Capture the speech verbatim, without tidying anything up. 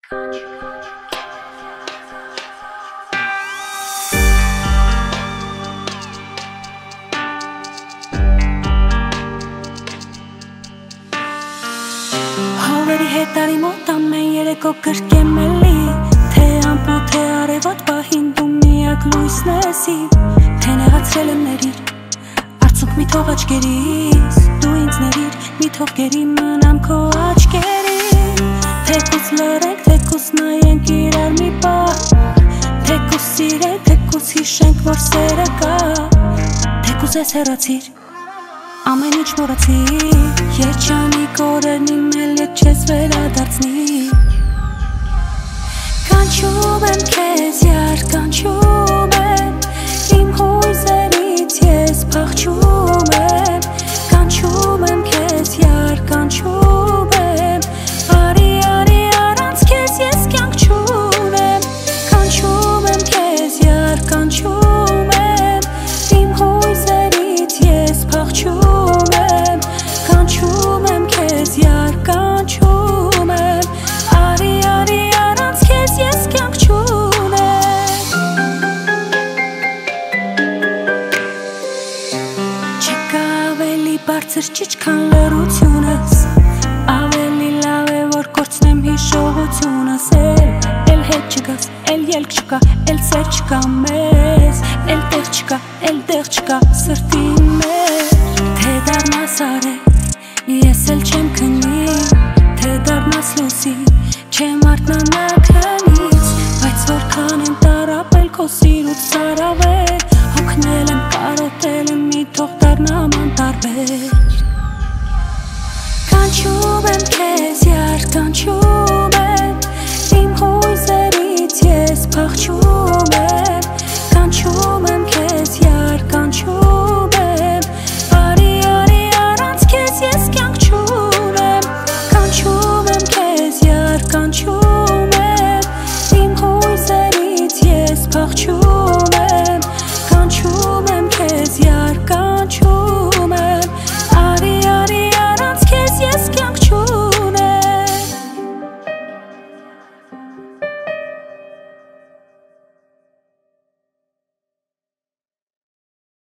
Հովերի հետ արի մոտ ամեն երեկո կրկեմ էլի Թե ամպու թե արևոտ պահին դու միակ լույսն ես իմ Թե նեղացրել եմ ներիր Արցունք մի թող աչկերիս Դու ինձ ներիր մի թող գերի մնամ քո աչկերին Թեկուս լռենք, թեկուս նայենք իրար մի պահ Թեկուս սիրենք, թեկուս հիշենք, որ սերը կա Թեկուս ես հեռացիր Ամեն ինչ մոռացիր Երջանիկ օրերն իմ էլ ետ չես վերադարձնի Կանչում եմ քեզ յար, կանչում եմ Իմ հույզերից ես փախչում եմ Կանչում եմ քեզ յար, կանչում եմ Արի, արի, առանց քեզ ես կյանք չունեմ Կանչում եմ քեզ յար, կանչում եմ Իմ հույզերից ես փախչում եմ Կանչում եմ քեզ յար, կանչում եմ Արի, արի, առանց քեզ ես կյանք չունեմ Չկա ավելի բարձր ճիճքան լռությունս Ավելի լավ է որ կորցնեմ հիշողությունս Էլ, էլ հետ չգաս, էլ ելք չկա, էլ սեր չկա մեզ Էլ տեղ չկա, էլ տեղ չկա սրտի մեր Թե դառնաս արև, ես էլ չեմ քնի Թե դառնաս լուսի, չեմ արթնանա քնից Բայց որքան եմ տարապել քո սիրուց սարավել Հոգնել եմ, կարոտել եմ, մի թող դառնամ անտարբեր Կանչում եմ քեզ յար, կանչում